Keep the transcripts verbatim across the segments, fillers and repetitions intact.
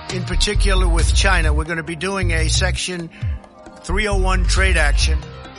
in particular with China. We're going to be doing a Section three oh one trade action.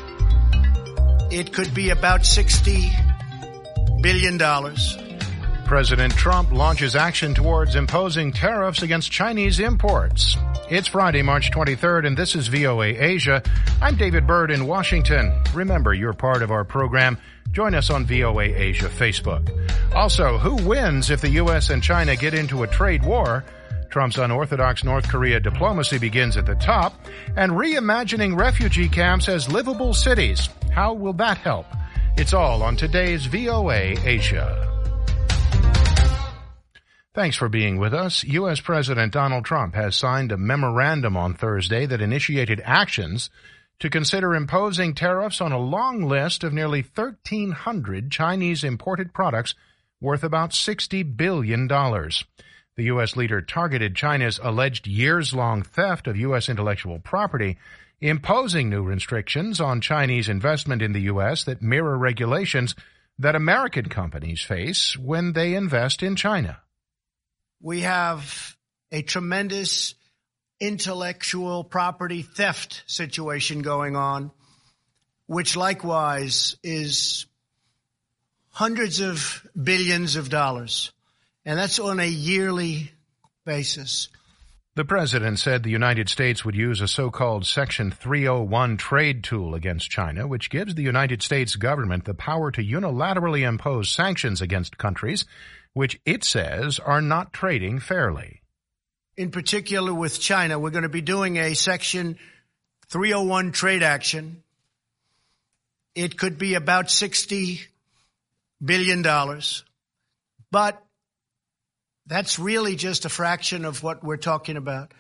It could be about sixty billion dollars. President Trump launches action towards imposing tariffs against Chinese imports. It's Friday, March twenty-third, and this is V O A Asia. I'm David Byrd in Washington. Remember, you're part of our program. Join us on V O A Asia Facebook. Also, who wins if the U S and China get into a trade war? Trump's unorthodox North Korea diplomacy begins at the top, and reimagining refugee camps as livable cities. How will that help? It's all on today's V O A Asia. Thanks for being with us. U S. President Donald Trump has signed a memorandum on Thursday that initiated actions to consider imposing tariffs on a long list of nearly thirteen hundred Chinese imported products worth about sixty billion dollars. The U S leader targeted China's alleged years-long theft of U S intellectual property, imposing new restrictions on Chinese investment in the U S that mirror regulations that American companies face when they invest in China. We have a tremendous intellectual property theft situation going on, which likewise is hundreds of billions of dollars. And that's on a yearly basis. The president said the United States would use a so-called Section three oh one trade tool against China, which gives the United States government the power to unilaterally impose sanctions against countries which it says are not trading fairly. In particular with China, we're going to be doing a Section three oh one trade action. It could be about sixty billion dollars, but that's really just a fraction of what we're talking about.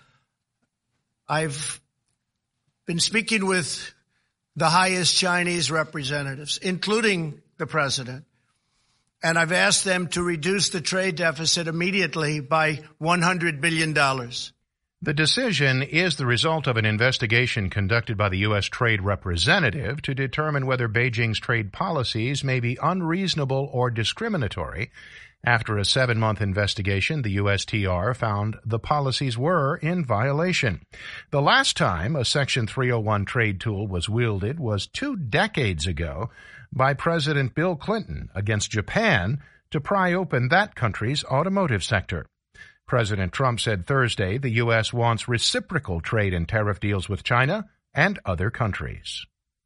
I've been speaking with the highest Chinese representatives, including the president, and I've asked them to reduce the trade deficit immediately by one hundred billion dollars. The decision is the result of an investigation conducted by the U S. Trade Representative to determine whether Beijing's trade policies may be unreasonable or discriminatory. After a seven-month investigation, the U S T R found the policies were in violation. The last time a Section three oh one trade tool was wielded was two decades ago by President Bill Clinton against Japan to pry open that country's automotive sector. President Trump said Thursday the U S wants reciprocal trade and tariff deals with China and other countries.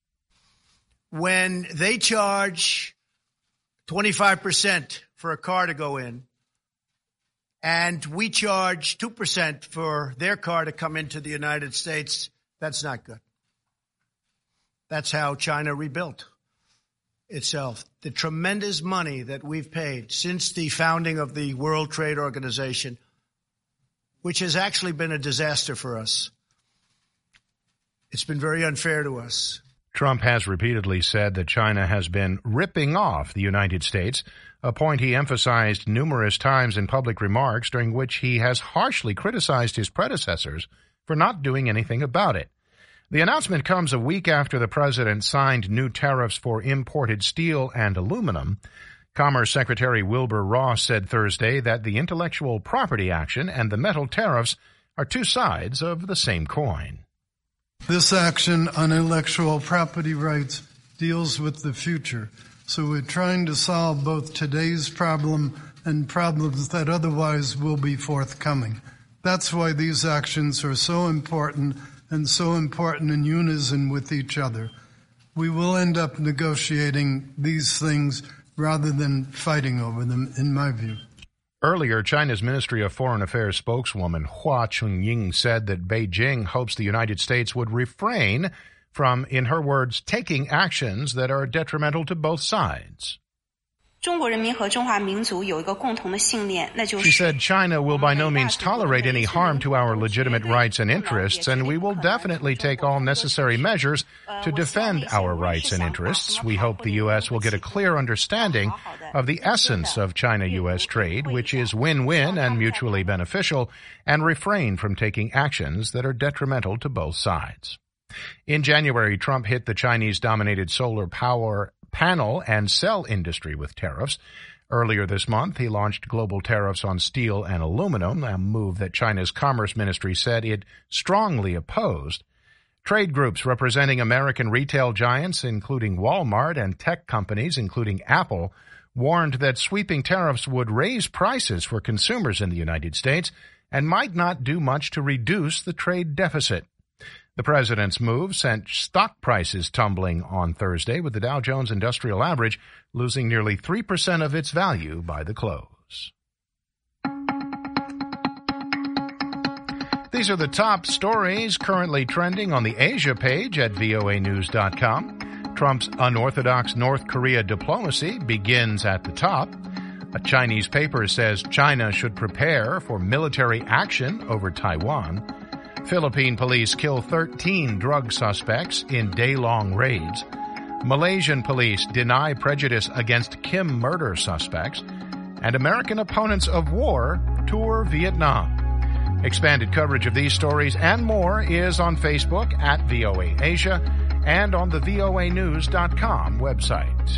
When they charge twenty-five percent for a car to go in, and we charge two percent for their car to come into the United States, that's not good. That's how China rebuilt itself. The tremendous money that we've paid since the founding of the World Trade Organization, which has actually been a disaster for us. It's been very unfair to us. Trump has repeatedly said that China has been ripping off the United States, a point he emphasized numerous times in public remarks, during which he has harshly criticized his predecessors for not doing anything about it. The announcement comes a week after the president signed new tariffs for imported steel and aluminum. Commerce Secretary Wilbur Ross said Thursday that the intellectual property action and the metal tariffs are two sides of the same coin. This action on intellectual property rights deals with the future. So we're trying to solve both today's problem and problems that otherwise will be forthcoming. That's why these actions are so important and so important in unison with each other. We will end up negotiating these things rather than fighting over them, in my view. Earlier, China's Ministry of Foreign Affairs spokeswoman Hua Chunying said that Beijing hopes the United States would refrain from, in her words, taking actions that are detrimental to both sides. She said China will by no means tolerate any harm to our legitimate rights and interests, and we will definitely take all necessary measures to defend our rights and interests. We hope the U S will get a clear understanding of the essence of China-U S trade, which is win-win and mutually beneficial, and refrain from taking actions that are detrimental to both sides. In January, Trump hit the Chinese-dominated solar power panel and cell industry with tariffs. Earlier this month, he launched global tariffs on steel and aluminum, a move that China's Commerce Ministry said it strongly opposed. Trade groups representing American retail giants, including Walmart, and tech companies, including Apple, warned that sweeping tariffs would raise prices for consumers in the United States and might not do much to reduce the trade deficit. The president's move sent stock prices tumbling on Thursday, with the Dow Jones Industrial Average losing nearly three percent of its value by the close. These are the top stories currently trending on the Asia page at V O A news dot com. Trump's unorthodox North Korea diplomacy begins at the top. A Chinese paper says China should prepare for military action over Taiwan. Philippine police kill thirteen drug suspects in day-long raids. Malaysian police deny prejudice against Kim murder suspects. And American opponents of war tour Vietnam. Expanded coverage of these stories and more is on Facebook at V O A Asia and on the V O A news dot com website.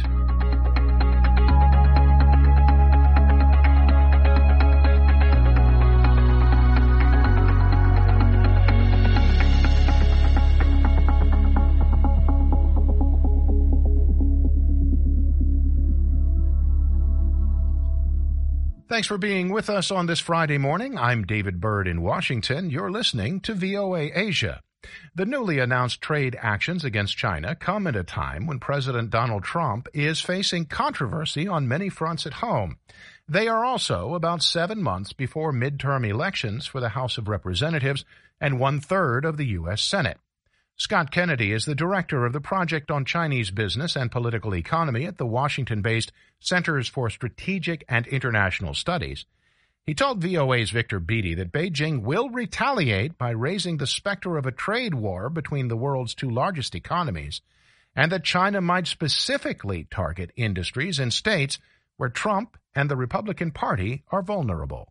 Thanks for being with us on this Friday morning. I'm David Byrd in Washington. You're listening to V O A Asia. The newly announced trade actions against China come at a time when President Donald Trump is facing controversy on many fronts at home. They are also about seven months before midterm elections for the House of Representatives and one-third of the U S Senate. Scott Kennedy is the director of the Project on Chinese Business and Political Economy at the Washington-based Centers for Strategic and International Studies. He told V O A's Victor Beattie that Beijing will retaliate by raising the specter of a trade war between the world's two largest economies, and that China might specifically target industries in states where Trump and the Republican Party are vulnerable.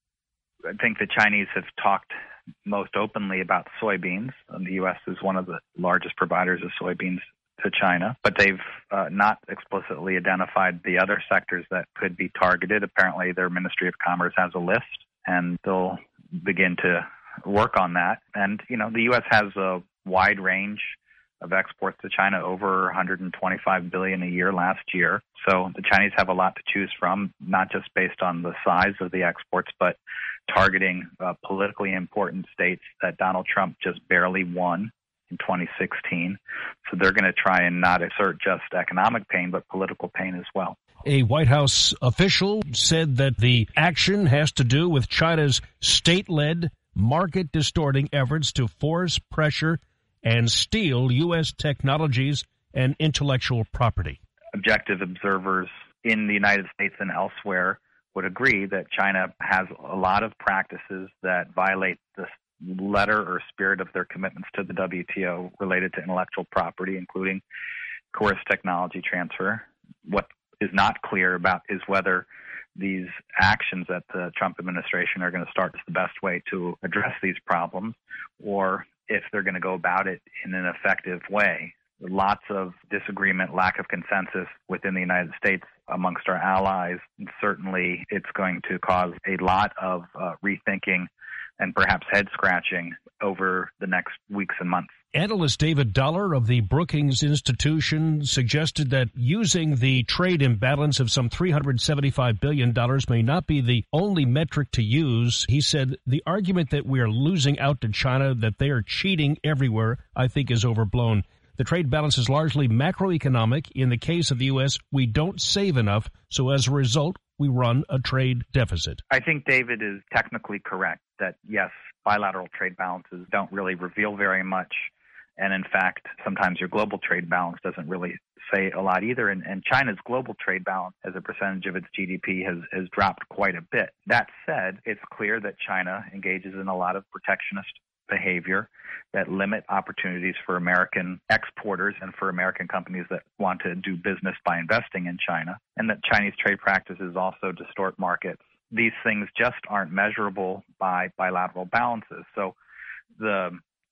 I think the Chinese have talked most openly about soybeans. The U S is one of the largest providers of soybeans to China, but they've uh, not explicitly identified the other sectors that could be targeted. Apparently, their Ministry of Commerce has a list, and they'll begin to work on that. And, you know, the U S has a wide range of exports to China, over one hundred twenty-five billion dollars a year last year. So the Chinese have a lot to choose from, not just based on the size of the exports, but targeting uh, politically important states that Donald Trump just barely won in twenty sixteen. So they're going to try and not assert just economic pain, but political pain as well. A White House official said that the action has to do with China's state-led, market-distorting efforts to force, pressure, and steal U S technologies and intellectual property. Objective observers in the United States and elsewhere would agree that China has a lot of practices that violate the letter or spirit of their commitments to the W T O related to intellectual property, including coerced technology transfer. What is not clear about is whether these actions that the Trump administration are going to start is the best way to address these problems, or if they're going to go about it in an effective way. Lots of disagreement, lack of consensus within the United States amongst our allies. And certainly it's going to cause a lot of uh, rethinking and perhaps head-scratching over the next weeks and months. Analyst David Dollar of the Brookings Institution suggested that using the trade imbalance of some three hundred seventy-five billion dollars may not be the only metric to use. He said the argument that we are losing out to China, that they are cheating everywhere, I think is overblown. The trade balance is largely macroeconomic. In the case of the U S, we don't save enough, so as a result, we run a trade deficit. I think David is technically correct that, yes, bilateral trade balances don't really reveal very much. And in fact, sometimes your global trade balance doesn't really say a lot either. And, and China's global trade balance as a percentage of its G D P has, has dropped quite a bit. That said, it's clear that China engages in a lot of protectionist behavior that limit opportunities for American exporters and for American companies that want to do business by investing in China, and that Chinese trade practices also distort markets. These things just aren't measurable by bilateral balances. So the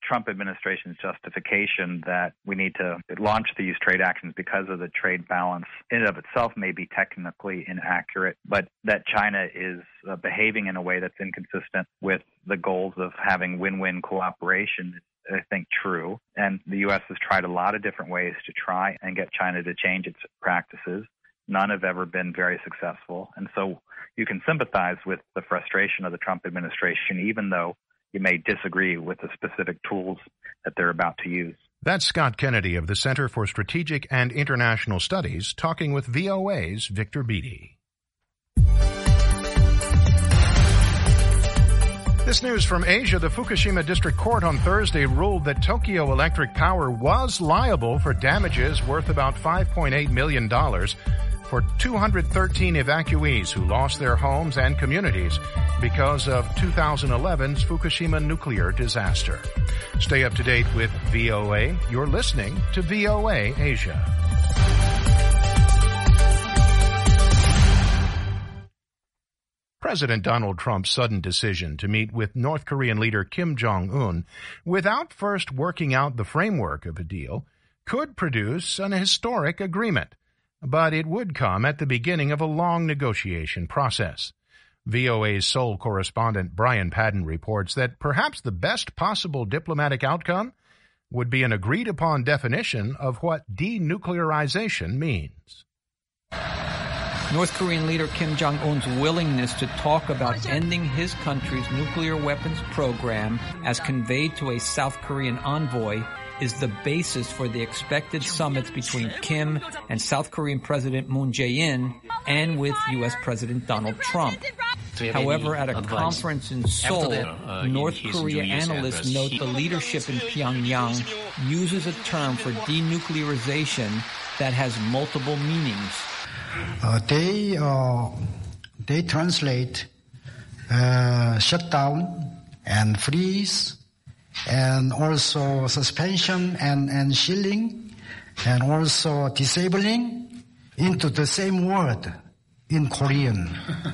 Trump administration's justification that we need to launch these trade actions because of the trade balance in and of itself may be technically inaccurate, but that China is uh, behaving in a way that's inconsistent with the goals of having win-win cooperation is, I think, true. And the U S has tried a lot of different ways to try and get China to change its practices. None have ever been very successful. And so you can sympathize with the frustration of the Trump administration, even though you may disagree with the specific tools that they're about to use. That's Scott Kennedy of the Center for Strategic and International Studies talking with V O A's Victor Beattie. This news from Asia. The Fukushima District Court on Thursday ruled that Tokyo Electric Power was liable for damages worth about five point eight million dollars for two hundred thirteen evacuees who lost their homes and communities because of two thousand eleven's Fukushima nuclear disaster. Stay up to date with V O A. You're listening to V O A Asia. President Donald Trump's sudden decision to meet with North Korean leader Kim Jong-un without first working out the framework of a deal could produce an historic agreement, but it would come at the beginning of a long negotiation process. V O A's Seoul correspondent Brian Padden reports that perhaps the best possible diplomatic outcome would be an agreed-upon definition of what denuclearization means. North Korean leader Kim Jong-un's willingness to talk about ending his country's nuclear weapons program, as conveyed to a South Korean envoy, is the basis for the expected summits between Kim and South Korean President Moon Jae-in and with U S President Donald Trump. However, at a conference in Seoul, uh, North Korea analysts note the leadership in Pyongyang uses a term for denuclearization that has multiple meanings. Uh, they uh, they translate uh, shutdown and freeze, and also suspension and, and shielding, and also disabling into the same word in Korean.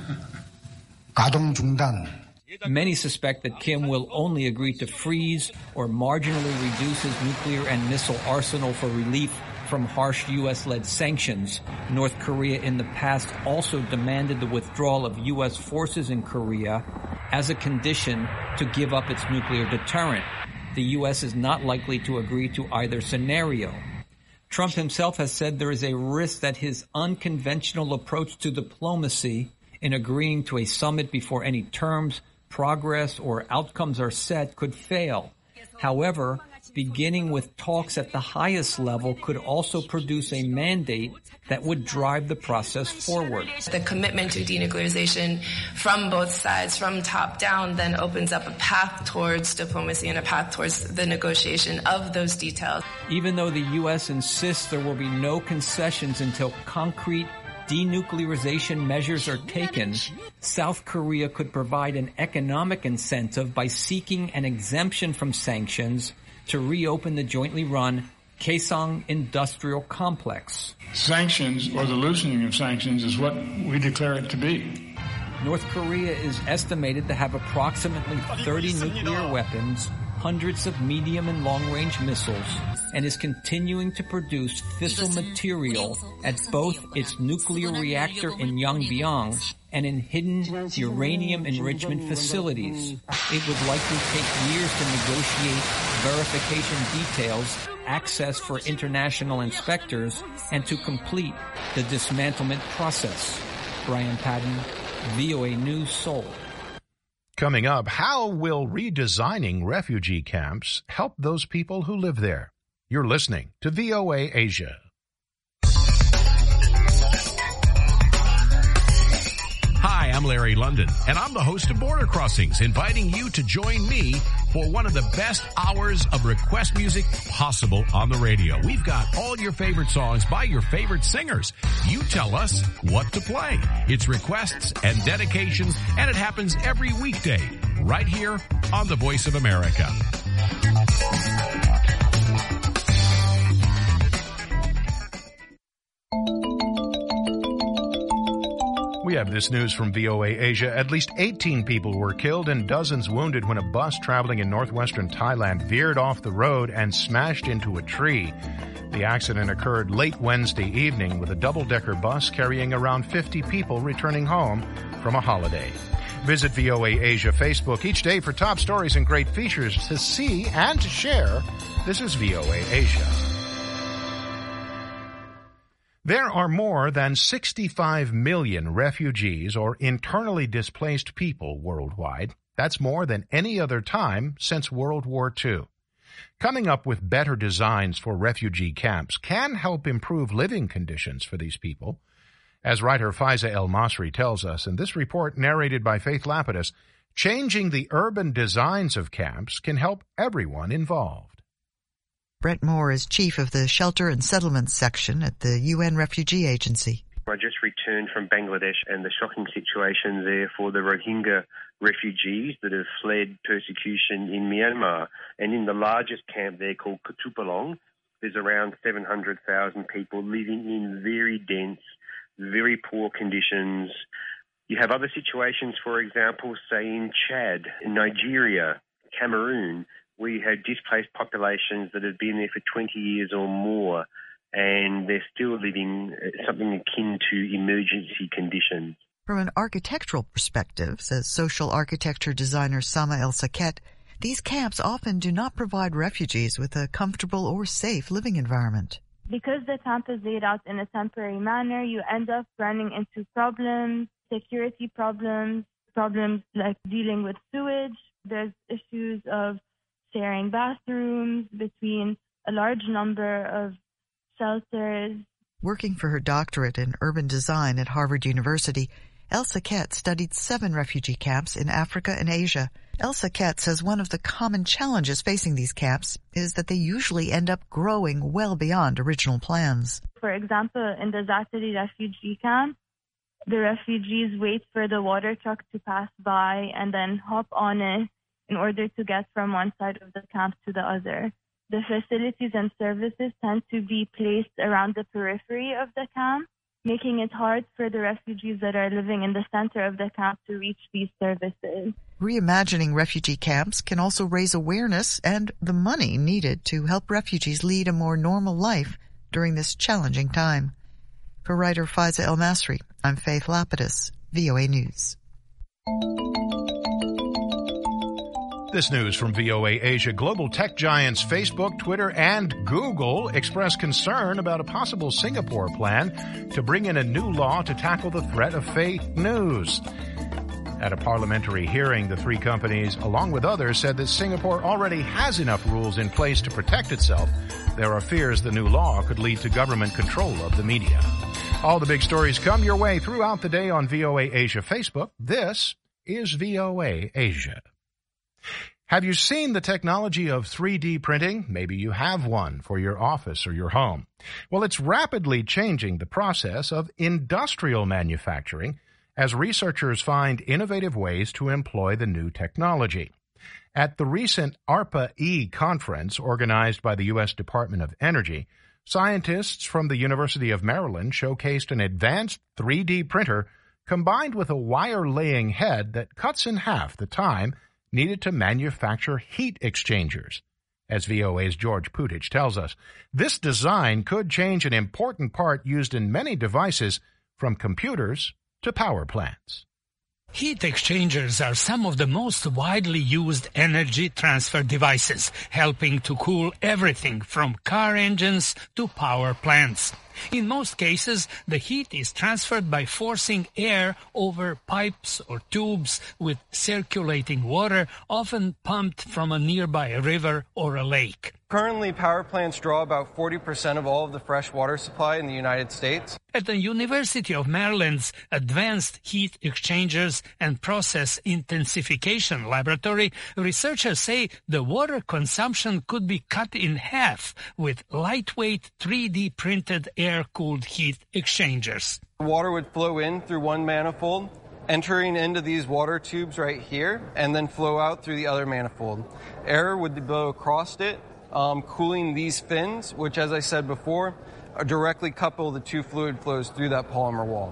가동 중단. Many suspect that Kim will only agree to freeze or marginally reduce his nuclear and missile arsenal for relief from harsh U S-led sanctions. North Korea in the past also demanded the withdrawal of U S forces in Korea as a condition to give up its nuclear deterrent. The U S is not likely to agree to either scenario. Trump himself has said there is a risk that his unconventional approach to diplomacy in agreeing to a summit before any terms, progress, or outcomes are set could fail. However, beginning with talks at the highest level could also produce a mandate that would drive the process forward. The commitment to denuclearization from both sides, from top down, then opens up a path towards diplomacy and a path towards the negotiation of those details. Even though the U S insists there will be no concessions until concrete denuclearization measures are taken, South Korea could provide an economic incentive by seeking an exemption from sanctions to reopen the jointly run Kaesong Industrial Complex. Sanctions, or the loosening of sanctions, is what we declare it to be. North Korea is estimated to have approximately thirty nuclear weapons, hundreds of medium and long-range missiles, and is continuing to produce fissile material at both its nuclear reactor in Yongbyon and in hidden uranium enrichment facilities. It would likely take years to negotiate verification details, access for international inspectors, and to complete the dismantlement process. Brian Padden, V O A News, Seoul. Coming up, how will redesigning refugee camps help those people who live there? You're listening to V O A Asia. Hi, I'm Larry London, and I'm the host of Border Crossings, inviting you to join me for one of the best hours of request music possible on the radio. We've got all your favorite songs by your favorite singers. You tell us what to play. It's requests and dedications, and it happens every weekday right here on the Voice of America. We have this news from V O A Asia. At least eighteen people were killed and dozens wounded when a bus traveling in northwestern Thailand veered off the road and smashed into a tree. The accident occurred late Wednesday evening with a double-decker bus carrying around fifty people returning home from a holiday. Visit V O A Asia Facebook each day for top stories and great features to see and to share. This is V O A Asia. There are more than sixty-five million refugees or internally displaced people worldwide. That's more than any other time since World War Two. Coming up with better designs for refugee camps can help improve living conditions for these people. As writer Faiza El-Masri tells us in this report narrated by Faith Lapidus, changing the urban designs of camps can help everyone involved. Brett Moore is chief of the Shelter and Settlements section at the U N Refugee Agency. I just returned from Bangladesh and the shocking situation there for the Rohingya refugees that have fled persecution in Myanmar. And in the largest camp there called Kutupalong, there's around seven hundred thousand people living in very dense, very poor conditions. You have other situations, for example, say in Chad, in Nigeria, Cameroon, where you have displaced populations that have been there for twenty years or more, and they're still living something akin to emergency conditions. From an architectural perspective, says social architecture designer Sama El-Saket, these camps often do not provide refugees with a comfortable or safe living environment. Because the camp is laid out in a temporary manner, you end up running into problems, security problems, problems like dealing with sewage. There's issues of sharing bathrooms between a large number of shelters. Working for her doctorate in urban design at Harvard University, El-Saket studied seven refugee camps in Africa and Asia. El-Saket says one of the common challenges facing these camps is that they usually end up growing well beyond original plans. For example, in the Zatari refugee camp, the refugees wait for the water truck to pass by and then hop on it in order to get from one side of the camp to the other. The facilities and services tend to be placed around the periphery of the camp, making it hard for the refugees that are living in the center of the camp to reach these services. Reimagining refugee camps can also raise awareness and the money needed to help refugees lead a more normal life during this challenging time. For writer Faiza El-Masri, I'm Faith Lapidus, V O A News. This news from V O A Asia. Global tech giants Facebook, Twitter, and Google express concern about a possible Singapore plan to bring in a new law to tackle the threat of fake news. At a parliamentary hearing, the three companies, along with others, said that Singapore already has enough rules in place to protect itself. There are fears the new law could lead to government control of the media. All the big stories come your way throughout the day on V O A Asia Facebook. This is V O A Asia. Have you seen the technology of three D printing? Maybe you have one for your office or your home. Well, it's rapidly changing the process of industrial manufacturing as researchers find innovative ways to employ the new technology. At the recent ARPA-E conference organized by the U S Department of Energy, scientists from the University of Maryland showcased an advanced three D printer combined with a wire-laying head that cuts in half the time needed to manufacture heat exchangers. As V O A's George Putich tells us, this design could change an important part used in many devices, from computers to power plants. Heat exchangers are some of the most widely used energy transfer devices, helping to cool everything from car engines to power plants. In most cases, the heat is transferred by forcing air over pipes or tubes with circulating water, often pumped from a nearby river or a lake. Currently, power plants draw about forty percent of all of the fresh water supply in the United States. At the University of Maryland's Advanced Heat Exchangers and Process Intensification Laboratory, researchers say the water consumption could be cut in half with lightweight three D printed air-cooled heat exchangers. Water would flow in through one manifold, entering into these water tubes right here, and then flow out through the other manifold. Air would blow across it, um, cooling these fins, which, as I said before, are directly couple the two fluid flows through that polymer wall.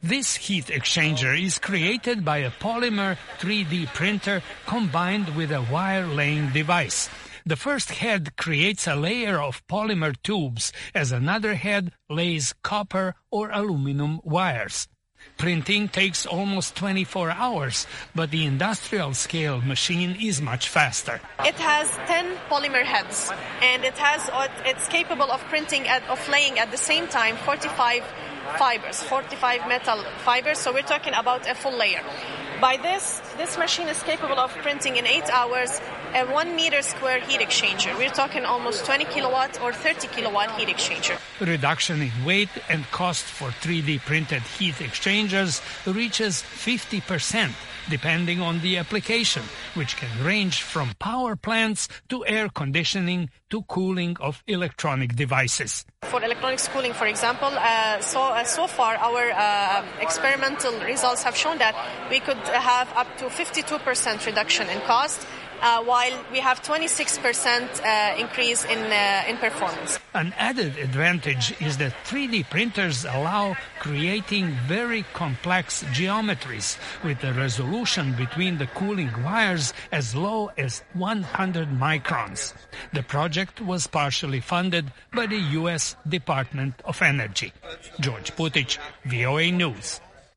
This heat exchanger is created by a polymer three D printer combined with a wire-laying device. The first head creates a layer of polymer tubes as another head lays copper or aluminum wires. Printing takes almost twenty-four hours, but the industrial-scale machine is much faster. It has ten polymer heads, and it has it's capable of printing at, of laying at the same time forty-five fibers, forty-five metal fibers. So we're talking about a full layer. By this, this machine is capable of printing in eight hours a one meter square heat exchanger. We're talking almost twenty kilowatt or thirty kilowatt heat exchanger. Reduction in weight and cost for three D printed heat exchangers reaches fifty percent, depending on the application, which can range from power plants to air conditioning to cooling of electronic devices. For electronics cooling, for example, uh, so uh, so far our uh, experimental results have shown that we could have up to fifty-two percent reduction in cost, uh, while we have twenty-six percent uh, increase in uh, in performance. An added advantage is that three D printers allow creating very complex geometries with a resolution between the cooling wires as low as one hundred microns. The project was partially funded by the U S Department of Energy. George Putic, V O A News.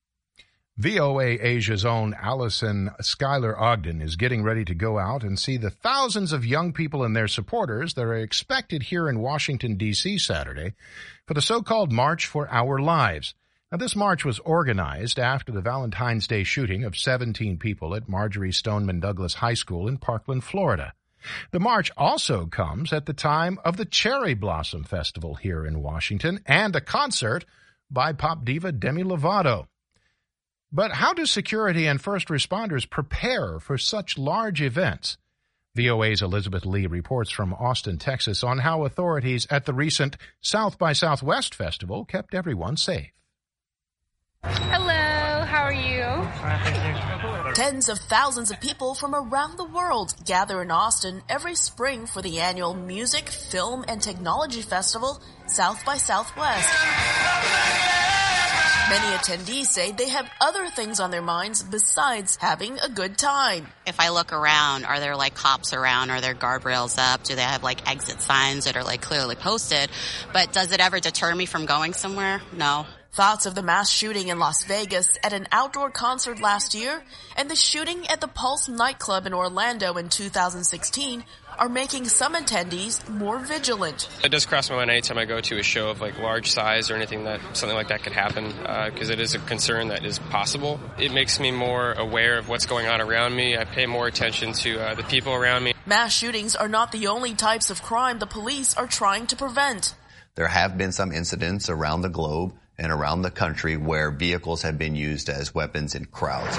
V O A Asia's own Allison Schuyler Ogden is getting ready to go out and see the thousands of young people and their supporters that are expected here in Washington, D C Saturday for the so-called March for Our Lives. Now, this march was organized after the Valentine's Day shooting of seventeen people at Marjorie Stoneman Douglas High School in Parkland, Florida. The march also comes at the time of the Cherry Blossom Festival here in Washington and a concert by pop diva Demi Lovato. But how do security and first responders prepare for such large events? V O A's Elizabeth Lee reports from Austin, Texas, on how authorities at the recent South by Southwest Festival kept everyone safe. Hello, how are you? Tens of thousands of people from around the world gather in Austin every spring for the annual Music, Film, and Technology Festival, South by Southwest. Many attendees say they have other things on their minds besides having a good time. If I look around, are there like cops around? Are there guardrails up? Do they have like exit signs that are like clearly posted? But does it ever deter me from going somewhere? No. Thoughts of the mass shooting in Las Vegas at an outdoor concert last year and the shooting at the Pulse nightclub in Orlando in two thousand sixteen are making some attendees more vigilant. It does cross my mind anytime I go to a show of like large size or anything that something like that could happen, because uh, it is a concern that is possible. It makes me more aware of what's going on around me. I pay more attention to uh, the people around me. Mass shootings are not the only types of crime the police are trying to prevent. There have been some incidents around the globe and around the country where vehicles have been used as weapons in crowds.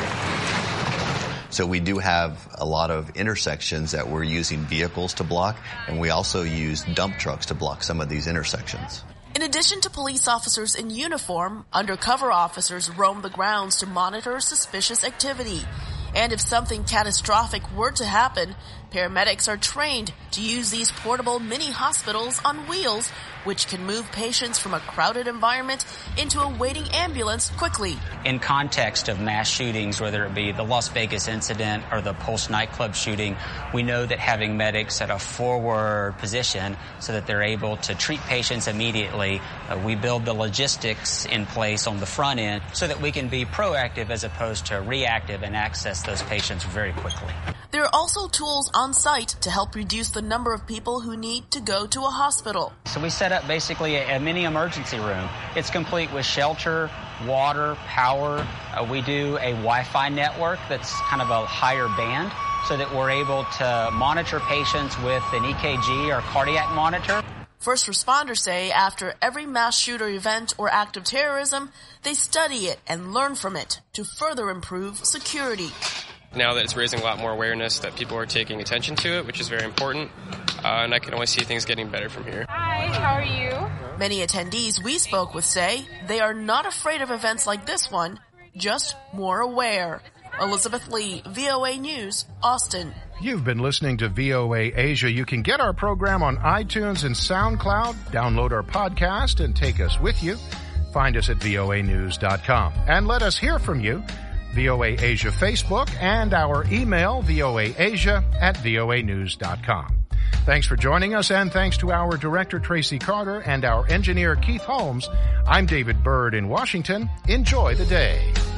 So we do have a lot of intersections that we're using vehicles to block, and we also use dump trucks to block some of these intersections. In addition to police officers in uniform, undercover officers roam the grounds to monitor suspicious activity. And if something catastrophic were to happen, paramedics are trained to use these portable mini hospitals on wheels, which can move patients from a crowded environment into a waiting ambulance quickly. In context of mass shootings, whether it be the Las Vegas incident or the Pulse nightclub shooting, we know that having medics at a forward position so that they're able to treat patients immediately, uh, we build the logistics in place on the front end so that we can be proactive as opposed to reactive and access those patients very quickly. There are also tools on site to help reduce the number of people who need to go to a hospital. So we set up basically a, a mini emergency room. It's complete with shelter, water, power. Uh, we do a Wi-Fi network that's kind of a higher band so that we're able to monitor patients with an E K G or cardiac monitor. First responders say after every mass shooter event or act of terrorism, they study it and learn from it to further improve security. Now that it's raising a lot more awareness that people are taking attention to it, which is very important, uh, and I can only see things getting better from here. Hi, how are you? Many attendees we spoke with say they are not afraid of events like this one, just more aware. Elizabeth Lee, V O A News, Austin. You've been listening to V O A Asia. You can get our program on iTunes and SoundCloud, download our podcast, and take us with you. find us at V O A news dot com. And let us hear from you. V O A Asia Facebook and our email, voaasia at V O A news dot com. Thanks for joining us, and thanks to our director, Tracy Carter, and our engineer, Keith Holmes. I'm David Bird in Washington. Enjoy the day.